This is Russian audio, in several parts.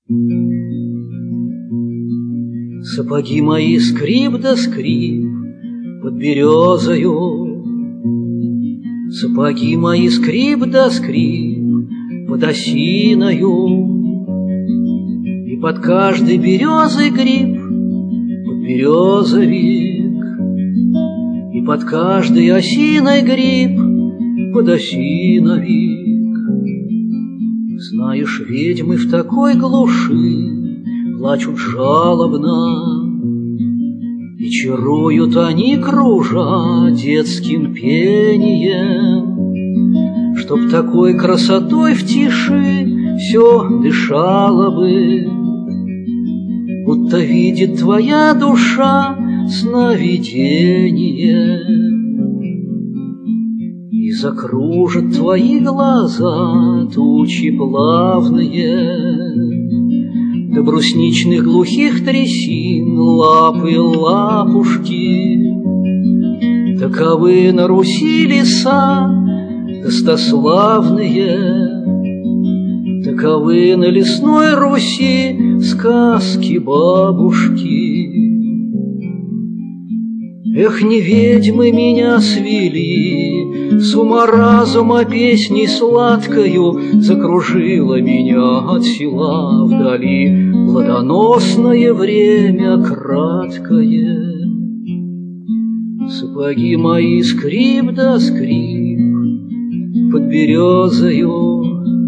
Сапоги мои скрип да скрип под березою, сапоги мои скрип да скрип под осиною, и под каждой березой гриб подберезовик, и под каждой осиной гриб подосиновик. Знаешь, ведьмы в такой глуши плачут жалобно, и чаруют они, кружа детским пением, чтоб такой красотой в тиши все дышало бы, будто видит твоя душа сновидение. И закружат твои глаза тучи плавные, до брусничных глухих трясин лапы лапушки. Таковы на Руси леса достославные, таковы на лесной Руси сказки бабушки. Эх, не ведьмы меня свели, с ума разума песней сладкою закружила меня от села вдали плодоносное время краткое. Сапоги мои скрип да скрип под березою,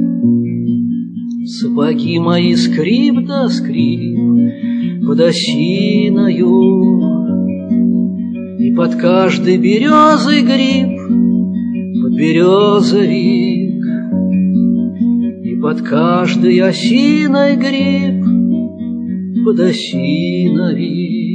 сапоги мои скрип да скрип под осиною, и под каждой березой гриб подберезовик, и под каждой осиной гриб подосиновик.